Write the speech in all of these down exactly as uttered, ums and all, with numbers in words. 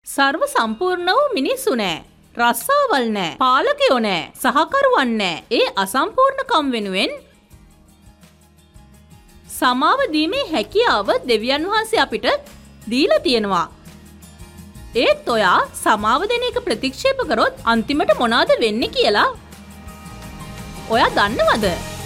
සර්ව සම්පූර්ණ වූ මිනිස්සු නෑ. රස්සාවල් නෑ. පාලකයෝ නෑ. සහකරුවන් නෑ. ඒ අසම්පූර්ණකම් වෙනුවෙන් සමාව දීමේ හැකියාව දෙවියන් වහන්සේ අපිට දීලා තියෙනවා. ඒත් ඔයා සමාව දෙන එක ප්‍රතික්ෂේප කරොත් අන්තිමට මොනවද වෙන්නේ කියලා ඔයා දන්නවද?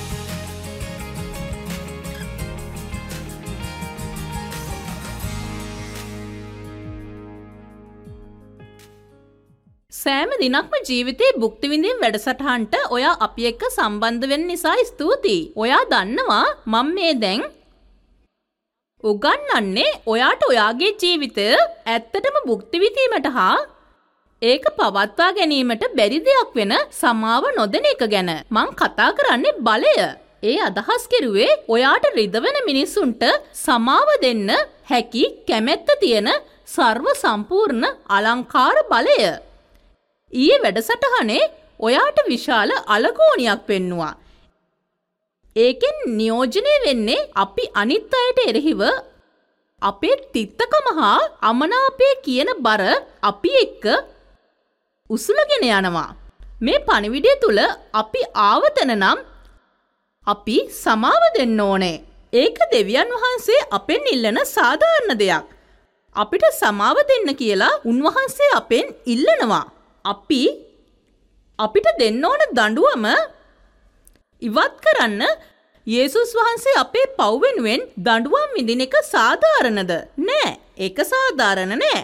සෑම දිනක්ම ජීවිතේ භුක්ති විඳින වැඩසටහනට ඔයා අපි එක්ක සම්බන්ධ වෙන්න නිසා ස්තුතියි. ඔයා දන්නවා මම මේ දැන් උගන්වන්නේ ඔයාට ඔයාගේ ජීවිතය ඇත්තටම භුක්ති විඳීමට හා ඒක පවත්වා ගැනීමට බැරි දෙයක් වෙන සමාව නොදෙන එක ගැන. මං කතා කරන්නේ බලය. ඒ අදහස් කෙරුවේ ඔයාට රිදවෙන මිනිසුන්ට සමාව දෙන්න හැකි කැමැත්ත තියෙන සර්ව සම්පූර්ණ අලංකාර බලය. ඊයේ වැඩසටහනේ ඔයාට විශාල අලගෝනියක් පෙන්නුවා. ඒකෙන් නියෝජනය වෙන්නේ අපි අනිත් අයට එරෙහිව අපේ තිත්තකම හා අමනාපය කියන බර අපි එක්ක උසුලගෙන යනවා. මේ පණිවිඩය තුල අපි ආවතන නම් අපි සමාව දෙන්න ඕනේ. ඒක දෙවියන් වහන්සේ අපෙන් ඉල්ලන සාධාරණ දෙයක්. අපිට සමාව දෙන්න කියලා උන්වහන්සේ අපෙන් ඉල්ලනවා. අපි අපිට දෙන්න ඕන දඬුවම ඉවත් කරන්න යේසුස් වහන්සේ අපේ පව් වෙනුවෙන් දඬුවම් විඳින එක සාධාරණද? නෑ. ඒක සාධාරණ නෑ.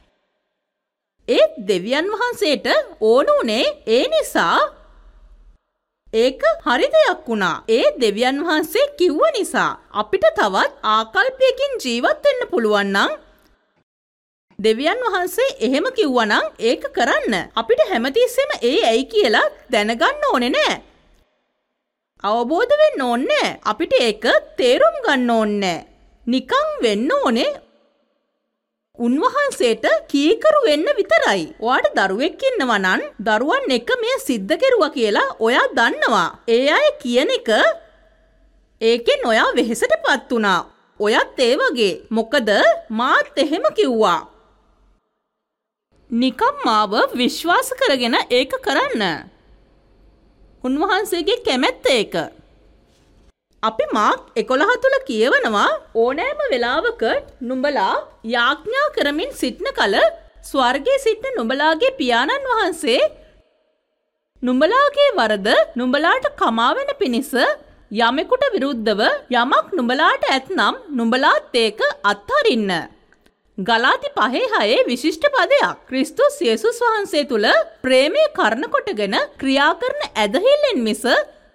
ඒ දෙවියන් වහන්සේට ඕන උනේ ඒ නිසා ඒක හරි දෙයක් වුණා. ඒ දෙවියන් වහන්සේ කිව්ව නිසා අපිට තවත් ආකල්පයකින් ජීවත් වෙන්න පුළුවන් නම් දෙවියන් වහන්සේ එහෙම කිව්වනම් ඒක කරන්න අපිට හැමතිස්සෙම ඒ ඇයි කියලා දැනගන්න ඕනේ නෑ. අවබෝධ වෙන්න ඕනේ. අපිට ඒක තේරුම් ගන්න ඕනේ. නිකන් වෙන්න ඕනේ උන්වහන්සේට කීකරු වෙන්න විතරයි. ඔයාට දරුවෙක් ඉන්නවා නම් දරුවන් එක මෙය සිද්ධ කෙරුවා කියලා ඔයා දන්නවා. ඒ අය කියන එක ඒකෙන් ඔයා වෙහෙසටපත් වුණා. ඔයත් ඒ වගේ. මොකද මාත් එහෙම කිව්වා. නිකම් මාව විශ්වාස කරගෙන ඒක කරන්න. උන්වහන්සේගේ කැමැත්ත ඒක. අපි මාක් එකොළහ තුල කියවනවා ඕනෑම වෙලාවක නුඹලා යාඥා කරමින් සිටන කල ස්වර්ගයේ සිටින නුඹලාගේ පියාණන් වහන්සේ නුඹලාගේ වරද නුඹලාට කමා වෙන පිණිස යමෙකුට විරුද්ධව යමක් නුඹලාට ඇතනම් නුඹලාත් ඒක අත්හරින්න. ගලාති පහේ හයේ විශිෂ්ට පදයක්. ක්‍රිස්තුස් යේසුස් වහන්සේ තුල ප්‍රේමය කරන කොටගෙන ක්‍රියා කරන ඇදහිල්ලෙන් මිස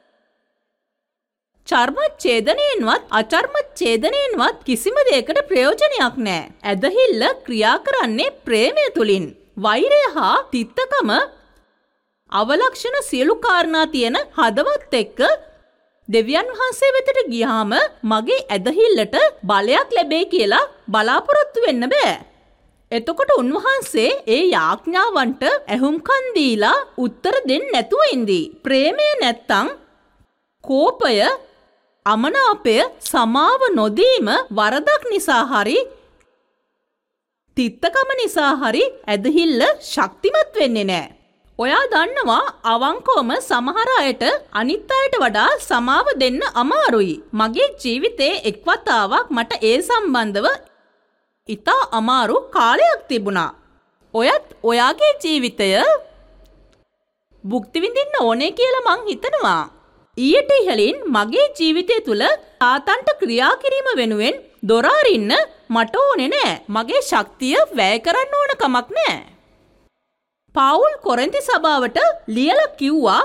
චර්ම ඡේදනයෙන්වත් අචර්ම ඡේදනයෙන්වත් කිසිම දෙයකට ප්‍රයෝජනයක් නැහැ. ඇදහිල්ල ක්‍රියා කරන්නේ ප්‍රේමය තුලින්. වෛරය හා තිත්තකම අවලක්ෂණ සියලු කාරණා තියෙන හදවත් එක්ක දෙවියන් වහන්සේ වෙතට ගියාම මගේ ඇදහිල්ලට බලයක් ලැබෙයි කියලා බලාපොරොත්තු වෙන්න බෑ. එතකොට උන්වහන්සේ ඒ යාඥාවන්ට ඇහුම්කන් දීලා උත්තර දෙන්නේ නැතුව ඉඳී. ප්‍රේමය නැත්තම් කෝපය, අමනාපය, සමාව නොදීම වරදක් නිසා හරි තිත්තකම නිසා හරි ඇදහිල්ල ශක්තිමත් වෙන්නේ නැහැ. ඔයා දන්නවා අවංකවම සමහර අයට අනිත් අයට වඩා සමාව දෙන්න අමාරුයි. මගේ ජීවිතේ එක් වතාවක් මට ඒ සම්බන්ධව ඉතා අමාරු කාලයක් තිබුණා. ඔයත් ඔයාගේ ජීවිතය භුක්ති විඳින්න ඕනේ කියලා මං හිතනවා. ඊට ඉහළින් මගේ ජීවිතය තුල සාතන්ට ක්‍රියා කිරීම වෙනුවෙන් දොර අරින්න මට ඕනේ නෑ. මගේ ශක්තිය වැය කරන්න ඕන කමක් නෑ. පවුල් කොරින්ති සභාවට ලියලා කිව්වා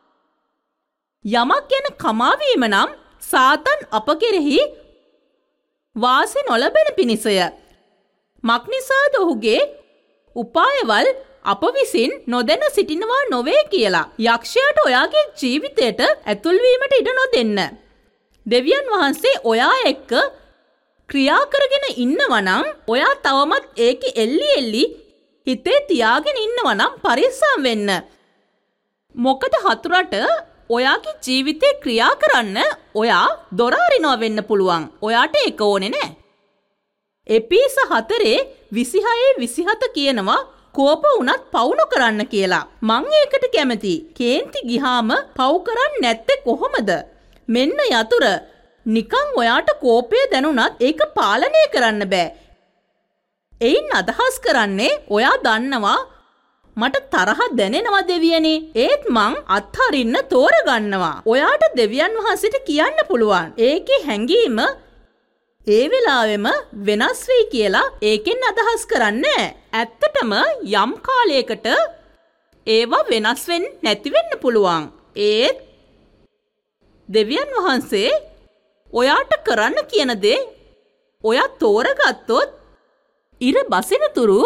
යමක් ගැන කමාවීම නම් සාතන් අප කෙරෙහි වාසි නොලබෙන පිණිසය. මක්නිසාද ඔහුගේ උපායවල් අප විසින් නොදැන සිටිනවා නොවේ කියලා. යක්ෂයාට ඔයාගේ ජීවිතයට ඇතුල්වීමට ඉඩ නොදෙන්න. දෙවියන් වහන්සේ ඔයා එක්ක ක්‍රියා කරගෙන ඉන්නවා නම් ඔයා තවමත් ඒකේ එල්ලි එල්ලි හිතේ තියාගෙන ඉන්නවා නම් පරිස්සම් වෙන්න. මොකද හතුරට ඔයාගේ ජීවිතේ ක්‍රියා කරන්න ඔයා දොර අරිනවා වෙන්න පුළුවන්. ඔයාට ඒක ඕනේ නෑ. එපිස හතරේ විසිහයේ විසිහත කියනවා කෝප වුණත් පව් නොකරන්න කියලා. මං ඒකට කැමති. කේන්ති ගිහාම පව් කරන්නේ නැත්තේ කොහොමද? මෙන්න යතුර. නිකන් ඔයාට කෝපය දැනුණත් ඒක පාලනය කරන්න බෑ. එයින් අදහස් කරන්නේ ඔයා දන්නවා මට තරහ දැනෙනවා දෙවියනේ. ඒත් මං අත්හරින්න තෝරගන්නවා. ඔයාට දෙවියන් වහන්සේට කියන්න පුළුවන්. ඒකේ හැඟීම ඒ වෙලාවෙම වෙනස් වෙයි කියලා ඒකෙන් අදහස් කරන්නේ. ඇත්තටම යම් කාලයකට ඒවා වෙනස් වෙන්නේ නැති වෙන්න පුළුවන්. ඒත් දෙවියන් වහන්සේ ඔයාට කරන්න කියන දේ ඔයා තෝරගත්තොත් ඉර බසිනතුරු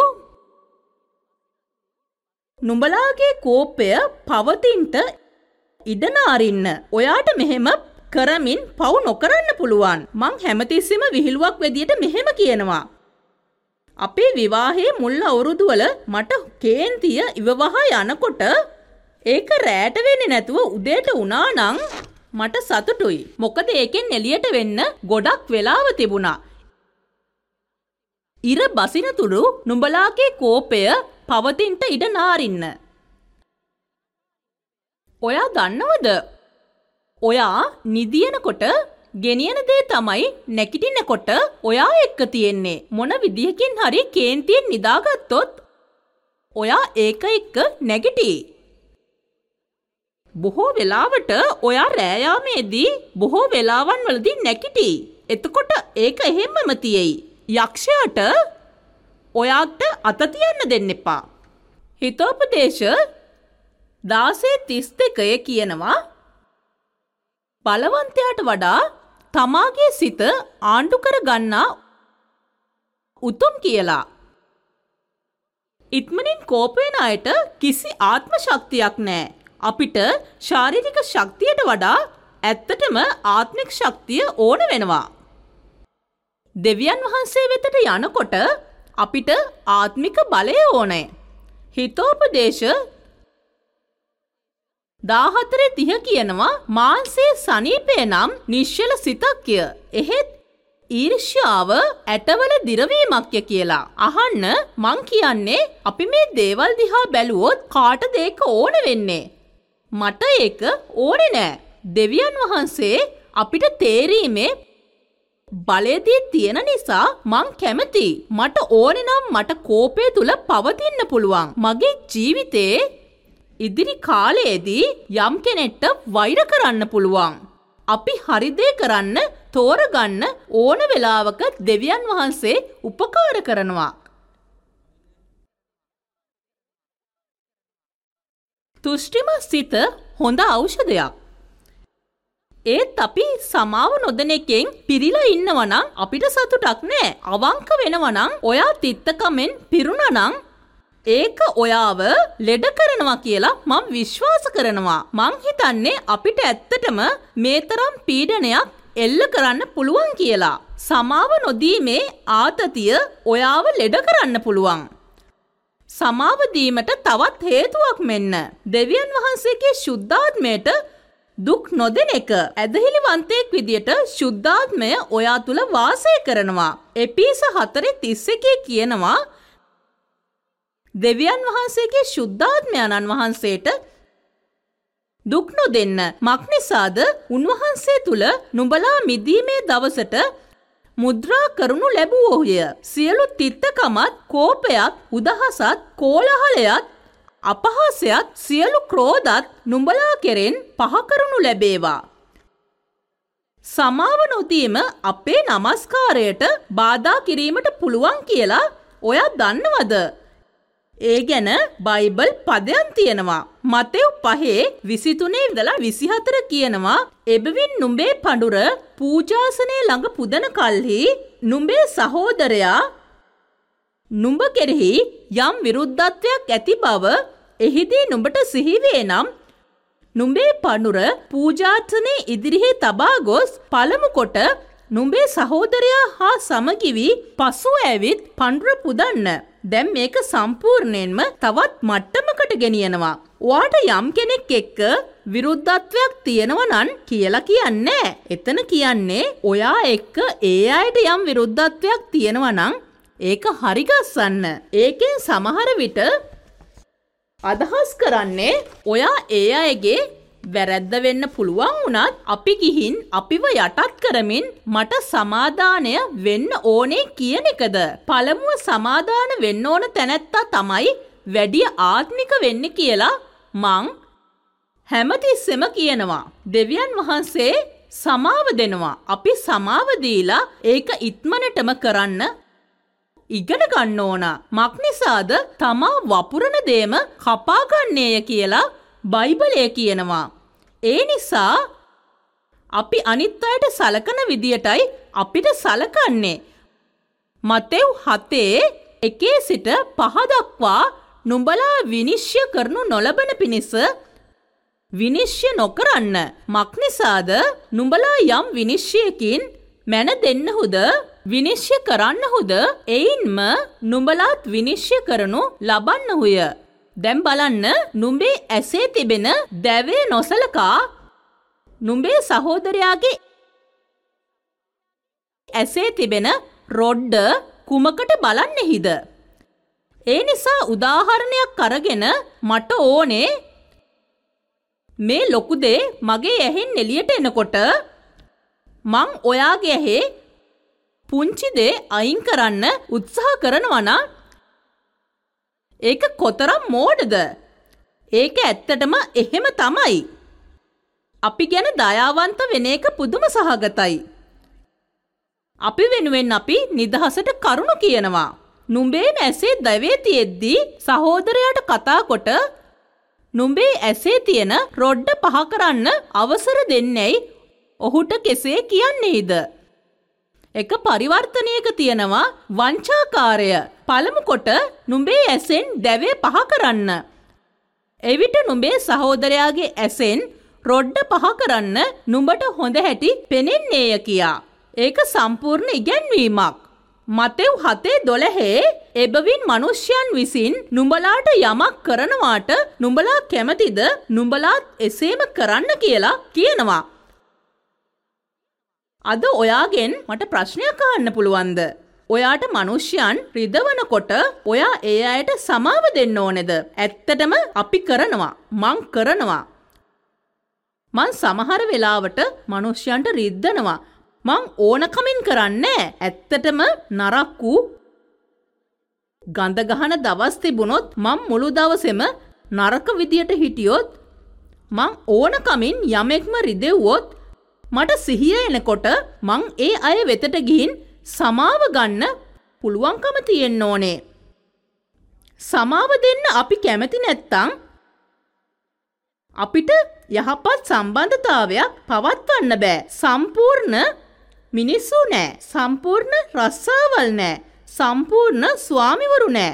නුඹලාගේ කෝපය පවතින්ට ඉඩ නාරින්න. ඔයාට මෙහෙම කරමින් පව් නොකරන්න පුළුවන්. මං හැමතිස්සෙම විහිළුවක් වෙදියට මෙහෙම කියනවා. අපේ විවාහයේ මුල් අවුරුදු වල මට කේන්තිය ඉවවහා යනකොට ඒක රැට වෙන්නේ නැතුව උදේට වුණා නම් මට සතුටුයි. මොකද ඒකෙන් එළියට වෙන්න ගොඩක් වෙලාව තිබුණා. ඉර බසිනතුරු නුඹලාගේ කෝපය පවතින්ට ඉඩ නාරින්න. ඔයා දන්නවද? ඔයා නිදියනකොට ගෙනියන දේ තමයි නැගිටිනකොට ඔයා එක්ක තියෙන්නේ. මොන විදිහකින් හරි කේන්තියෙන් නිදාගත්තොත් ඔයා ඒක එක්ක නැගිටී. බොහෝ වෙලාවට ඔයා රෑ යාමේදී බොහෝ වෙලාවන් වලදී නැගිටී. එතකොට ඒක එහෙම්මම තියෙයි. යක්ෂයාට ඔයාට අත තියන්න දෙන්න එපා. හිතෝපදේශ දාසය තිස් දෙකය කියනවා බලවන්තයාට වඩා තමාගේ සිත ආණ්ඩු කර ගන්නා උතුම් කියලා. ඉක්මනින් කෝප වෙන අයට කිසි ආත්ම ශක්තියක් නැහැ. අපිට ශාරීරික ශක්තියට වඩා ඇත්තටම ආත්මික ශක්තිය ඕන වෙනවා. දෙවියන් වහන්සේ වෙතට යනකොට අපිට ආත්මික බලය ඕනේ. හිතෝපදේශ දාහතරේ තිහ කියනවා මාංශයේ සනීපේ නම් නිශ්චල සිතක්ය. එහෙත් ඊර්ෂ්‍යාව ඇටවල දිරවීමක්ය කියලා. අහන්න මං කියන්නේ අපි මේ දේවල් දිහා බැලුවොත් කාටද ඒක ඕන වෙන්නේ? මට ඒක ඕනේ නෑ. දෙවියන් වහන්සේ අපිට තේරීමේ බලයදී තියෙන නිසා මං කැමති. මට ඕනේ නම් මට කෝපය තුල පවතින්න පුළුවන්. මගේ ජීවිතේ ඉදිරි කාලයේදී යම් කෙනෙක්ට වෛර කරන්න පුළුවන්. අපි හරි දේ කරන්න තෝරගන්න ඕන වෙලාවක දෙවියන් වහන්සේ උපකාර කරනවා. තුෂ්ටිම සිත හොඳ ඖෂධයක්. ඒත් අපි සමාව නොදෙන එකෙන් පිරීලා ඉන්නවා නම් අපිට සතුටක් නෑ. අවංක වෙනවා නම් ඔයා තිත්තකමෙන් පිරුණා නම් ඒක ඔයාව ලෙඩ කරනවා කියලා මම විශ්වාස කරනවා. මං හිතන්නේ අපිට ඇත්තටම මේ තරම් පීඩනයක් එල්ල කරන්න පුළුවන් කියලා. සමාව නොදීමේ ආතතිය ඔයාව ලෙඩ කරන්න පුළුවන්. සමාව දීමට තවත් හේතුවක් මෙන්න. දෙවියන් වහන්සේගේ ශුද්ධාත්මයට දුක් නොදෙන එක. ඇදහිලිවන්තයෙක් විදියට ශුද්ධාත්මය ඔයා තුල වාසය කරනවා. එපිස හතරේ තිස් එකේ කියනවා දෙවියන් වහන්සේගේ ශුද්ධාත්මයන්න් වහන්සේට දුක් නොදෙන්න. මක්නිසාද උන්වහන්සේ තුල නුඹලා මිදීමේ දවසට මුද්‍රා කරනු ලැබුවෝය. සියලු තිත්තකමත්, කෝපයත්, උදහසත්, කෝලහලයත්, අපහාසයත්, සියලු ක්‍රෝධත් නුඹලා කෙරෙන් පහ කරනු ලැබේවා. සමාව නොදීම අපේ නමස්කාරයට බාධා කිරීමට පුළුවන් කියලා ඔයා දන්නවද? ඒ ගැන බයිබල් පදයන් තියෙනවා. මතෙව් පහේ විසිතුනේ ඉඳලා විසිහතර කියනවා එබැවින් නුඹේ පඬුර පූජාසනයේ ළඟ පුදන කල්හි නුඹේ සහෝදරයා නුඹ කෙරෙහි යම් විරුද්ධත්වයක් ඇති බව එහිදී නුඹට සිහි වේ නම් නුඹේ පඬුර පූජාසනයේ ඉදිරියේ තබා ගොස් පළමු කොට නුඹේ සහෝදරයා හා සමගි වී පසුව ඇවිත් පඬුර පුදන්න. දැන් මේක සම්පූර්ණයෙන්ම තවත් මට්ටමකට ගෙනියනවා. ඔයාට යම් කෙනෙක් එක්ක විරුද්ධත්වයක් තියෙනවා නම් කියලා කියන්නේ. එතන කියන්නේ ඔයා එක්ක ඒ අයට යම් විරුද්ධත්වයක් තියෙනවා නම් ඒක හරි ගස්සන්න. ඒකෙන් සමහර විට අදහස් කරන්නේ ඔයා ඒ අයගේ වැරද්ද වෙන්න පුළුවන් වුණත් අපි ගිහින් අපිව යටත් කරමින් මට සමාදානය වෙන්න ඕනේ කියන එකද? පළමුව සමාදාන වෙන්න ඕන තැනැත්තා තමයි වැඩි ආත්මික වෙන්නේ කියලා මං හැමතිස්සෙම කියනවා. දෙවියන් වහන්සේ සමාව දෙනවා. අපි සමාව දීලා ඒක ඉක්මනටම කරන්න ඉගෙන ගන්න ඕන. මක්නිසාද තමා වපුරන දේම කපා ගන්නේය කියලා බයිබලය කියනවා. ඒ නිසා අපි අනිත් අයට සලකන විදියටයි අපිට සලකන්නේ. මතෙව් හතේ එකේ සිට පහ දක්වා නුඹලා විනිශ්චය කරනු නොලබන පිණිස විනිශ්චය නොකරන්න. මක්නිසාද නුඹලා යම් විනිශ්චයකින් මැන දෙන්නහුද විනිශ්චය කරන්නහුද එයින්ම නුඹලාත් විනිශ්චය කරනු ලබන්නහුය. දැන් බලන්න නුඹේ ඇසේ තිබෙන දැවේ නොසලකා නුඹේ සහෝදරයාගේ ඇසේ තිබෙන රොඩ්ඩ කුමකට බලන්නේහිද? ඒ නිසා උදාහරණයක් අරගෙන මට ඕනේ මේ ලොකු දේ මගේ ඇහෙන් එළියට එනකොට මං ඔයාගේ ඇහි පුංචි දේ අයින් කරන්න උත්සාහ කරනවා නම් ඒක කොතරම් මෝඩද? ඒක ඇත්තටම එහෙම තමයි. අපි ගැන දයාවන්ත වෙන එක පුදුම සහගතයි. අපි වෙනුවෙන් අපි නිදහසට කරුණු කියනවා. නුඹේ ඇසේ දැවේ තියෙද්දී සහෝදරයාට කතා කොට නුඹේ ඇසේ තියෙන රොඩ්ඩ පහ කරන්න අවසර දෙන්නේයි ඔහුට කෙසේ කියන්නේද? එක පරිවර්තනයක තියෙනවා වංචාකාරය. පළමු කොට නුඹේ ඇසෙන් දැවේ පහ කරන්න. එවිට නුඹේ සහෝදරයාගේ ඇසෙන් රොඩ්ඩ පහ කරන්න නුඹට හොඳ හැටි පෙනෙන්නේය කියා. ඒක සම්පූර්ණ ඉගැන්වීමක්. මතෙව් හතේ දොළහේ එබැවින් මනුෂ්‍යයන් විසින් නුඹලාට යමක් කරනවාට නුඹලා කැමතිද නුඹලාත් එසේම කරන්න කියලා කියනවා. අද ඔයාගෙන් මට ප්‍රශ්නයක් අහන්න පුළුවන්ද? ඔයාට මනුෂ්‍යයන් රිදවනකොට ඔයා ඒ අයට සමාව දෙන්න ඕනේද? ඇත්තටම අපි කරනවා. මං කරනවා. මං සමහර වෙලාවට මනුෂ්‍යයන්ට රිද්දනවා. මං ඕනකමින් කරන්නේ. ඇත්තටම නරක් වූ ගඳ ගහන දවස් තිබුණොත් මං මුළු දවසෙම නරක විදියට හිටියොත් මං ඕනකමින් යමෙක්ම රිදෙව්වොත් මට සිහිය එනකොට මං ඒ අය වෙතට ගිහින් සමාව ගන්න පුළුවන්කම තියෙන්න ඕනේ. සමාව දෙන්න අපි කැමති නැත්තම් අපිට යහපත් සම්බන්ධතාවයක් පවත්වන්න බෑ. සම්පූර්ණ මිනිස්සු නෑ. සම්පූර්ණ රස්සාවල් නෑ. සම්පූර්ණ ස්වාමිවරු නෑ.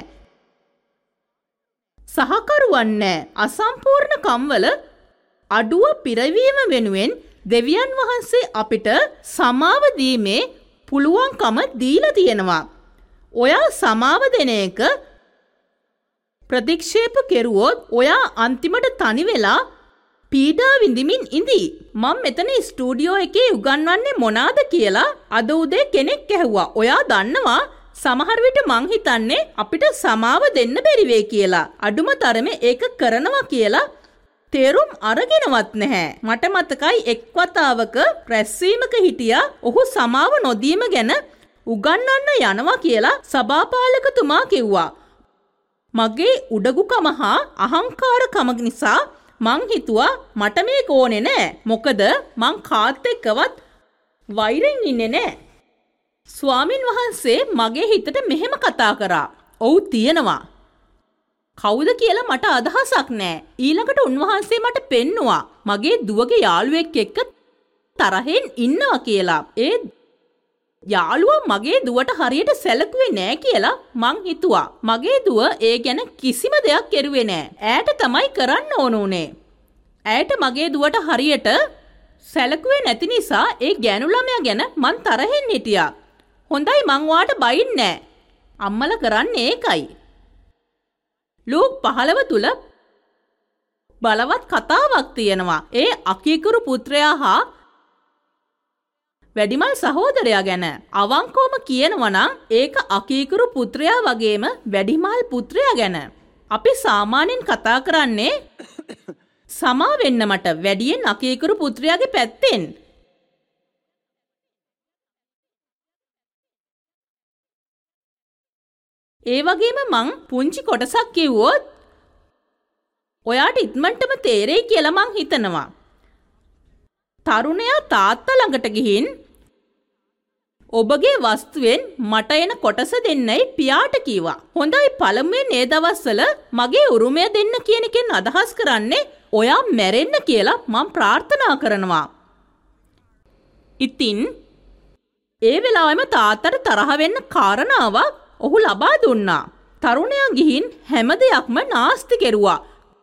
සහකරුවන් නෑ. අසම්පූර්ණ කම්වල අඩුව පිරවීම වෙනුවෙන් දෙවියන් වහන්සේ අපිට සමාව දීමේ පුළුවන්කම දීලා තියෙනවා. ඔයා සමාව දෙන එක ප්‍රතික්ෂේප කෙරුවොත් ඔයා අන්තිමට තනි වෙලා පීඩා විඳිමින් ඉඳී. මම මෙතන ස්ටුඩියෝ එකේ උගන්වන්නේ මොනවාද කියලා අද උදේ කෙනෙක් ඇහුවා. ඔයා දන්නවා සමහර විට මං හිතන්නේ අපිට සමාව දෙන්න බැරි වෙයි කියලා. අඩුම තරමේ ඒක කරනවා කියලා තේරුම් අරගෙනවත් නැහැ. මට මතකයි එක් වතාවක රැස්වීමක හිටියා ඔහු සමාව නොදීම ගැන උගන්වන්න යනවා කියලා සභාපාලකතුමා කිව්වා. මගේ උඩගුකම හා අහංකාරකම නිසා මං හිතුවා මට මේක ඕනේ නෑ. මොකද මං කාත් එක්කවත් වෛරෙන් ඉන්නේ නෑ. ස්වාමින් වහන්සේ මගේ හිතට මෙහෙම කතා කරා. ඔව් තියෙනවා. කවුද කියලා මට අදහසක් නෑ. ඊළඟට උන්වහන්සේ මට පෙන්නවා මගේ දුවගේ යාළුවෙක් එක්ක තරහෙන් ඉන්නවා කියලා. ඒ යාළුවා මගේ දුවට හරියට සැලකුවේ නෑ කියලා මං හිතුවා. මගේ දුව ඒ ගැන කිසිම දෙයක් කෙරුවේ නෑ. ඈට තමයි කරන්න ඕන උනේ. ඈට මගේ දුවට හරියට සැලකුවේ නැති නිසා ඒ ගෑනු ළමයා ගැන මං තරහෙන් හිටියා. හොඳයි මං වාට බයින්නේ නෑ. අම්මලා කරන්නේ ඒකයි. ලූක් පහළව තුල බලවත් කතාවක් තියෙනවා. ඒ අකීකරු පුත්‍රයා හා වැඩිමල් සහෝදරයා ගැන. අවංකවම කියනවා නම් ඒක අකීකරු පුත්‍රයා වගේම වැඩිමල් පුත්‍රයා ගැන. අපි සාමාන්‍යයෙන් කතා කරන්නේ සමා වෙන්න මට වැඩියෙන් අකීකරු පුත්‍රයාගේ පැත්තෙන්. ඒ වගේම මං පුංචි කොටසක් කිව්වොත් ඔයාට ඉක්මනටම තේරෙයි කියලා මං හිතනවා. තරුණයා තාත්තා ළඟට ගිහින් ඔබගේ වස්තුවෙන් මට එන කොටස දෙන්නයි පියාට කිව්වා. හොඳයි පළමුවෙන් මේ දවස්වල මගේ උරුමය දෙන්න කියන එකෙන් අදහස් කරන්නේ ඔයා මැරෙන්න කියලා මං ප්‍රාර්ථනා කරනවා. ඉතින් ඒ වෙලාවෙම තාත්තට තරහ වෙන්න කාරණාවක් ඔහු ලබා දුන්නා. තරුණයා ගිහින් හැම දෙයක්ම නාස්ති කෙරුවා.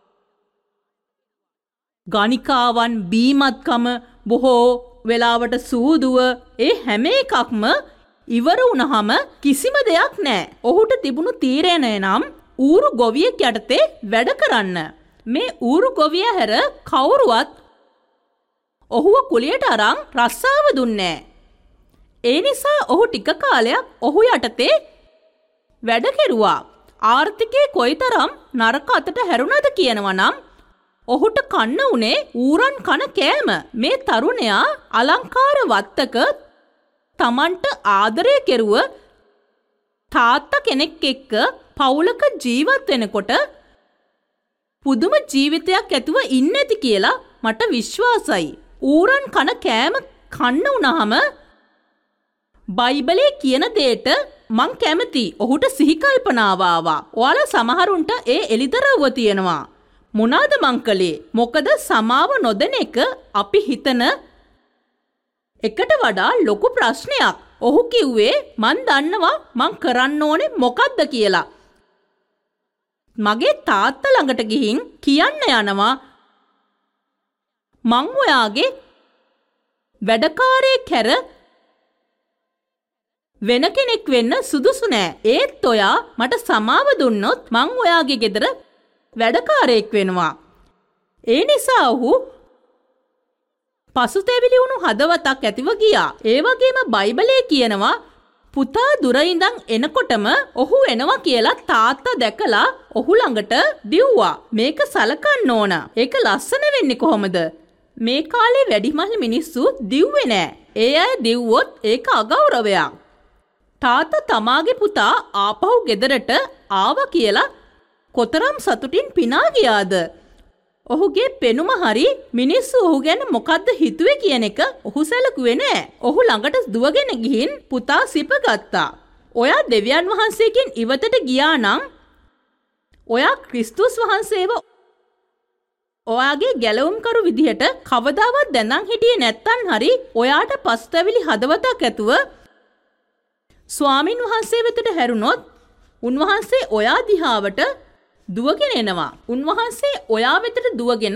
ගණිකාවන් බීමත්කම බොහෝ වෙලාවට සූදුව ඒ හැම එකක්ම ඉවර වුණාම කිසිම දෙයක් නැහැ. ඔහුට තිබුණු තීරණය නම් ඌරු ගොවියෙක් යටතේ වැඩ කරන්න. මේ ඌරු ගොවියා හැර කවුරුවත් ඔහුව කුලියට අරන් රස්සාව දුන්නේ නැහැ. ඒ නිසා ඔහු ටික කාලයක් ඔහු යටතේ වැඩ කෙරුවා. ආර්ථිකයේ කොයිතරම් නරක අතට හැරුණාද කියනවා නම් ඔහුට කන්න උනේ ඌරන් කන කෑම. මේ තරුණයා අලංකාර වත්තක තමන්ට ආදරය කෙරුව තාත්තා කෙනෙක් එක්ක පවුලක ජීවත් වෙනකොට පුදුම ජීවිතයක් ඇතුව ඉන්නේ නැති කියලා මට විශ්වාසයි. ඌරන් කන කෑම කන්න උනහම බයිබලයේ කියන දෙයට මං කැමති. ඔහුට සිහි කල්පනාව ආවා. ඔයාලා සමහරුන්ට ඒ එලිදරව්ව තියෙනවා. මොනවාද මං කළේ? මොකද සමාව නොදෙන එක අපි හිතන එකට වඩා ලොකු ප්‍රශ්නයක්. ඔහු කිව්වේ මං දන්නවා මං කරන්න ඕනේ මොකද්ද කියලා. මගේ තාත්තා ළඟට ගිහින් කියන්න යනවා මං ඔයාගේ වැඩකාරයෙක් හැර වෙන කෙනෙක් වෙන්න සුදුසු නෑ. ඒත් ඔයා මට සමාව දුන්නොත් මං ඔයාගේ ගෙදර වැඩකාරයෙක් වෙනවා. ඒ නිසා ඔහු පසුතැවිලි වුණු හදවතක් ඇතිව ගියා. ඒ වගේම බයිබලයේ කියනවා පුතා දුර ඉඳන් එනකොටම ඔහු එනවා කියලා තාත්තා දැකලා ඔහු ළඟට දිව්වා. මේක සලකන්න ඕන. ඒක ලස්සන වෙන්නේ කොහොමද? මේ කාලේ වැඩිමහල් මිනිස්සු දිව්වේ නෑ. ඒ අය දිව්වොත් ඒක අගෞරවයක්. තාත්තා තමාගේ පුතා ආපහු ගෙදරට ආවා කියලා කොතරම් සතුටින් පිනා ගියාද? ඔහුගේ පෙනුම හරි මිනිස්සු ඔහු ගැන මොකද්ද හිතුවේ කියන එක ඔහු සැලකුවේ නෑ. ඔහු ළඟට දුවගෙන ගිහින් පුතා සිප ගත්තා. ඔයා දෙවියන් වහන්සේගෙන් ඉවතට ගියා නම් ඔයා ක්‍රිස්තුස් වහන්සේව ඔයාගේ ගැලවුම්කරු විදිහට කවදාවත් දැනන් හිටියේ නැත්තන් හරි ඔයාට පස්තැවිලි හදවතක් ඇතුව ස්වාමින් වහන්සේ වෙතට හැරුණොත් උන්වහන්සේ ඔයා දිහාවට දුවගෙන එනවා. උන්වහන්සේ ඔයා වෙතට දුවගෙන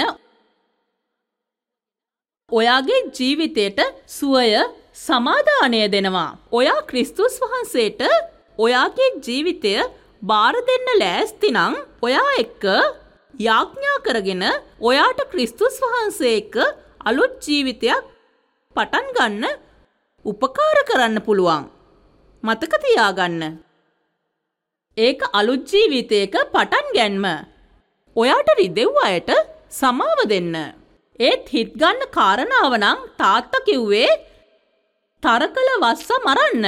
ඔයාගේ ජීවිතයට සුවය සමාදානය දෙනවා. ඔයා ක්‍රිස්තුස් වහන්සේට ඔයාගේ ජීවිතය බාර දෙන්න ලෑස්ති නම් ඔයා එක්ක යාඥා කරගෙන ඔයාට ක්‍රිස්තුස් වහන්සේ එක්ක අලුත් ජීවිතයක් පටන් ගන්න උපකාර කරන්න පුළුවන්. මතක තියාගන්න. ඒක අලුත් ජීවිතයක පටන් ගැන්ම. ඔයාට රිදෙව් අයට සමාව දෙන්න. ඒත් හිත් ගන්න කාරණාව නම් තාත්තා කිව්වේ තරකල වස්ස මරන්න.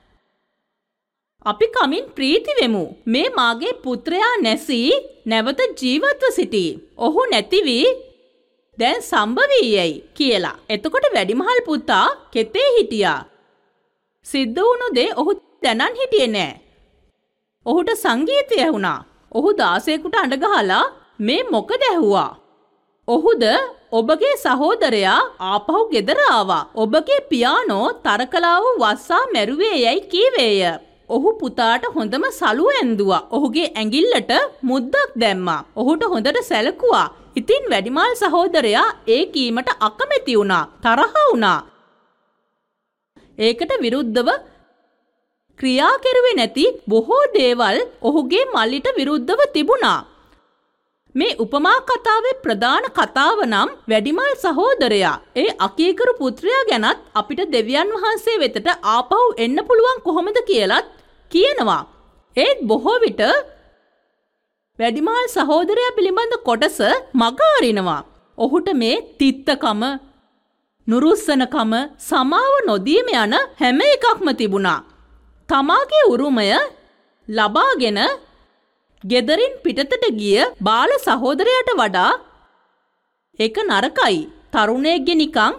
අපි කමින් ප්‍රීති වෙමු. මේ මාගේ පුත්‍රයා නැසී නැවත ජීවත්ව සිටී. ඔහු නැති වී දැන් සම්භවීයයි කියලා. එතකොට වැඩිමහල් පුතා කෙතේ හිටියා. සිද්ධ වුණු දේ ඔහු දැනන් හිටියේ නෑ. ඔහුට සංගීතය ඇහුණා. ඔහු දාසයෙකුට අඬ ගහලා මේ මොකද ඇහුවා? ඔහුද ඔබගේ සහෝදරයා ආපහු ගෙදර ආවා. ඔබගේ පියානෝ තරකලාව වස්සා මැරුවේ යයි කීවේය. ඔහු පුතාට හොඳම සලුව ඇන්දුවා. ඔහුගේ ඇඟිල්ලට මුද්දක් දැම්මා. ඔහුට හොඳට සැලකුවා. ඉතින් වැඩිමල් සහෝදරයා ඒ කීමට අකමැති වුණා. තරහ වුණා. ඒකට විරුද්ධව ක්‍රියා කෙරුවේ නැති බොහෝ දේවල් ඔහුගේ මල්ලිට විරුද්ධව තිබුණා. මේ උපමා කතාවේ ප්‍රධාන කතාව නම් වැඩිමල් සහෝදරයා. ඒ අකීකරු පුත්‍රයා ගැනත් අපිට දෙවියන් වහන්සේ වෙතට ආපහු එන්න පුළුවන් කොහොමද කියලත් කියනවා. ඒත් බොහෝ විට වැඩිමල් සහෝදරයා පිළිබඳ කොටස මග අරිනවා. ඔහුට මේ තිත්තකම, නුරුස්සනකම, සමාව නොදීම යන හැම එකක්ම තිබුණා. තමාගේ උරුමය ලබාගෙන ගෙදරින් පිටතට ගිය බාල සහෝදරයාට වඩා ඒක නරකයි. තරුණයෙක්ගේ නිකන්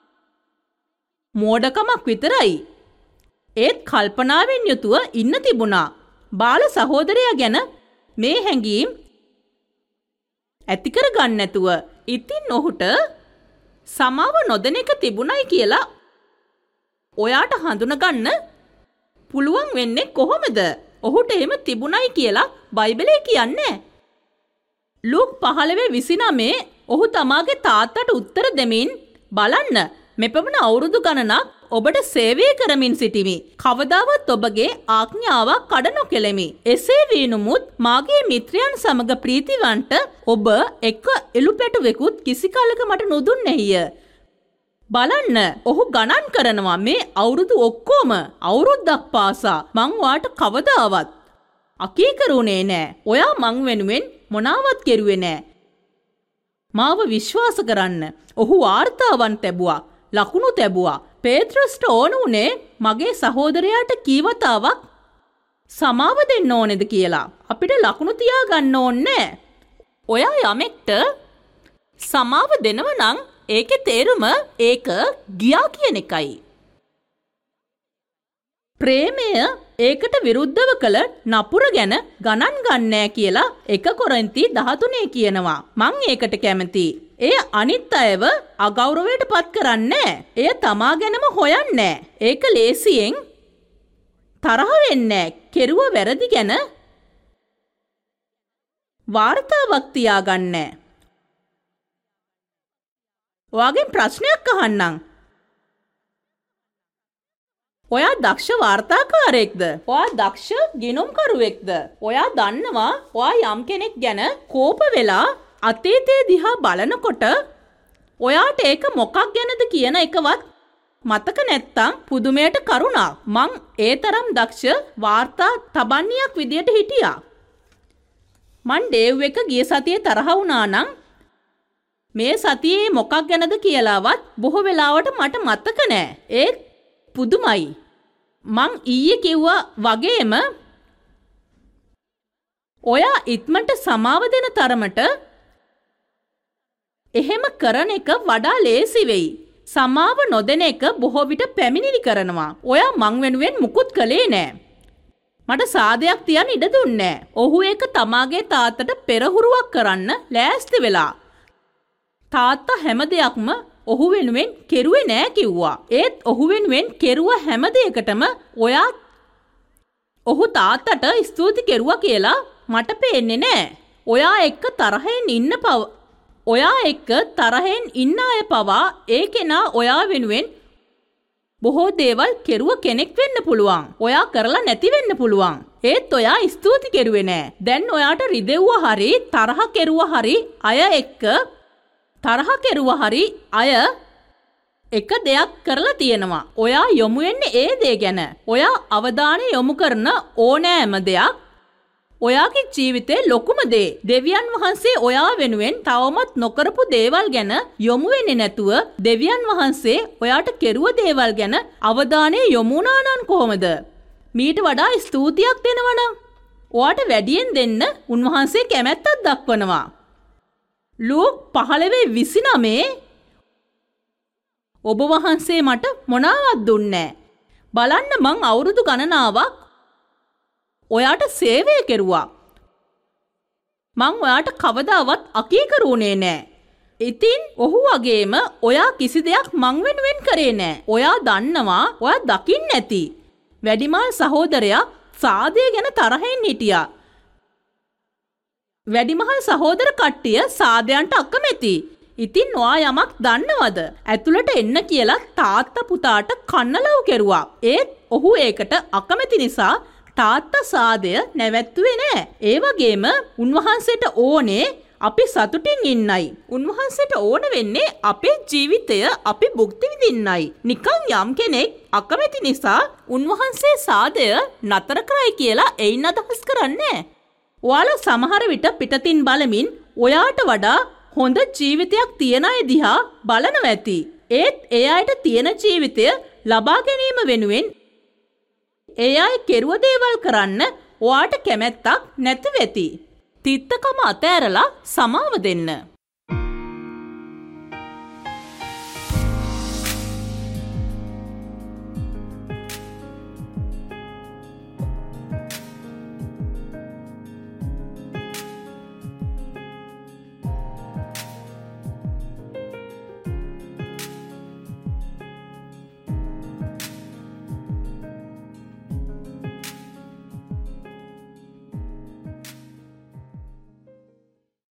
මෝඩකමක් විතරයි. ඒත් කල්පනාවෙන් යුතුව ඉන්න තිබුණා. බාල සහෝදරයා ගැන මේ හැඟීම් ඇති කර ගන්න නැතුව. ඉතින් ඔහුට සමාව නොදෙන එක තිබුණයි කියලා ඔයාට හඳුනගන්න පුළුවන් වෙන්නේ කොහොමද? ඔහුට එහෙම තිබුණයි කියලා බයිබලයේ කියන්නේ. ලූක් පහළොව විසිනමේ ඔහු තමාගේ තාත්තට උත්තර දෙමින් බලන්න මෙපමණ අවුරුදු ගණනක් ඔබට සේවය කරමින් සිටිමි. කවදාවත් ඔබගේ ආඥාවක් කඩ නොකෙලෙමි. එසේ වී නමුත් මාගේ මිත්‍රයන් සමග ප්‍රීතිවන්ට ඔබ එක එළුපැටුවෙකුත් කිසි කලක මට නොදුන්නේය. බලන්න ඔහු ගණන් කරනවා මේ අවුරුදු ඔක්කොම අවුරුද්දක් පාසා මං ඔයාට කවදාවත් අකීකරුනේ නෑ. ඔයා මං වෙනුවෙන් මොනාවත් කෙරුවේ නෑ. මාව විශ්වාස කරන්න. ඔහු වාර්තාවන් තැබුවා, ලකුණු තැබුවා. පේත්‍රස්ට ඕන උනේ මගේ සහෝදරයාට කීවතාවක් සමාව දෙන්න ඕනේද කියලා. අපිට ලකුණු තියාගන්න ඕනේ. ඔයා යමෙක්ට සමාව දෙනව නම් ඒකේ තේරුම ඒක ගියා කියන එකයි. ප්‍රේමය ඒකට විරුද්ධව කළ නපුර ගැන ගණන් ගන්නෑ කියලා එක කොරින්ති දහතුනේ කියනවා. මං ඒකට කැමතියි. එය අනිත් අයව අගෞරවයට පත් කරන්නේ. එය තමා ගැනම හොයන්නේ. ඒක ලේසියෙන් තරහ වෙන්නේ. කෙරුව වැරදි ගැන වාර්තාවක් තියාගන්නේ. ඔයාගෙන් ප්‍රශ්නයක් අහන්නම්. ඔයා දක්ෂ වාර්තාකාරයෙක්ද? ඔයා දක්ෂ ගිණුම්කරුවෙක්ද? ඔයා දන්නවා ඔයා යම් කෙනෙක් ගැන කෝප වෙලා අතීතයේ දිහා බලනකොට ඔයාට ඒක මොකක් ගැනද කියන එකවත් මතක නැත්තම් පුදුමයට කරුණා. මං ඒ තරම් දක්ෂ වාර්තා තබන්නියක් විදියට හිටියා. මං ඩේව් එක ගිය සතියේ තරහ වුණා නම් මේ සතියේ මොකක් ගැනද කියලාවත් බොහෝ වෙලාවට මට මතක නෑ. ඒත් පුදුමයි. මං ඊයේ කිව්වා වගේම ඔයා ඉක්මනට සමාව දෙන තරමට එහෙම කරන එක වඩා ලේසි වෙයි. සමාව නොදෙන එක බොහෝ විට පැමිණිලි කරනවා. ඔයා මං වෙනුවෙන් මුකුත් කළේ නෑ. මට සාදයක් තියන්න ඉඩ දුන්නේ නෑ. ඔහු ඒක තමාගේ තාත්තට පෙරහුරුවක් කරන්න ලෑස්ති වෙලා. තාත්තා හැම දෙයක්ම ඔහු වෙනුවෙන් කෙරුවේ නෑ කිව්වා. ඒත් ඔහු වෙනුවෙන් කෙරුව හැම දෙයකටම ඔයා ඔහු තාත්තට ස්තුති කෙරුවා කියලා මට පේන්නේ නෑ. ඔයා එක්ක තරහෙන් ඉන්න පව ඔයා එක්ක තරහෙන් ඉන්න අය පවා ඒ කෙනා ඔයා වෙනුවෙන් බොහෝ දේවල් කෙරුව කෙනෙක් වෙන්න පුළුවන්. ඔයා කරලා නැති වෙන්න පුළුවන්. ඒත් ඔයා ස්තුති කෙරුවේ නෑ. දැන් ඔයාට රිදෙව්වා හරි තරහ කෙරුවා හරි අය එක්ක තරහ කෙරුවා හරි අය එක දෙයක් කරලා තියෙනවා. ඔයා යොමු වෙන්නේ ඒ දේ ගැන. ඔයා අවධානය යොමු කරන ඕනෑම දෙයක් ඔයාගේ ජීවිතේ ලොකුම දේ. දෙවියන් වහන්සේ ඔයා වෙනුවෙන් තවමත් නොකරපු දේවල් ගැන යොමු වෙන්නේ නැතුව දෙවියන් වහන්සේ ඔයාට කෙරුව දේවල් ගැන අවධානය යොමු වුණා නම් කොහොමද? මීට වඩා ස්තුතියක් දෙනවා නම් ඔයාට වැඩියෙන් දෙන්න උන්වහන්සේ කැමැත්තක් දක්වනවා. ලූක් පහළොව විසිනමේ ඔබ වහන්සේ මට මොනවත් දුන්නේ නැහැ. බලන්න මං අවුරුදු ගණනාවක් ඔයාට සේවය කෙරුවා. මං ඔයාට කවදාවත් අකීකරුනේ නැහැ. ඉතින් ඔහු වගේම ඔයා කිසි දෙයක් මං වෙනුවෙන් කරේ නැහැ. ඔයා දන්නවා ඔයා දකින්න ඇති. වැඩිමල් සහෝදරයා සාදේ ගැන තරහෙන් හිටියා. වැඩිමහල් සහෝදර කට්ටිය සාදයන්ට අකමැති. ඉතින් ඔයා යමක් දන්නවද? ඇතුළට එන්න කියලා තාත්තා පුතාට කන්නලව් කෙරුවා. ඒත් ඔහු ඒකට අකමැති නිසා තාත්තා සාදය නැවැත්තුවේ නෑ. ඒ වගේම උන්වහන්සේට ඕනේ අපි සතුටින් ඉන්නයි. උන්වහන්සේට ඕන වෙන්නේ අපේ ජීවිතය අපි භුක්ති විඳින්නයි. නිකන් යම් කෙනෙක් අකමැති නිසා උන්වහන්සේ සාදය නතර කරයි කියලා එයින් අදහස් කරන්නේ. ඔයාලා සමහර විට පිටතින් බලමින් ඔයාට වඩා හොඳ ජීවිතයක් තියන අය දිහා බලනවා ඇති. ඒත් ඒ අයට තියෙන ජීවිතය ලබා ගැනීම වෙනුවෙන් ඒ අය කෙරුව දේවල් කරන්න ඔයාට කැමැත්තක් නැති වෙති. තිත්තකම අතෑරලා සමාව දෙන්න.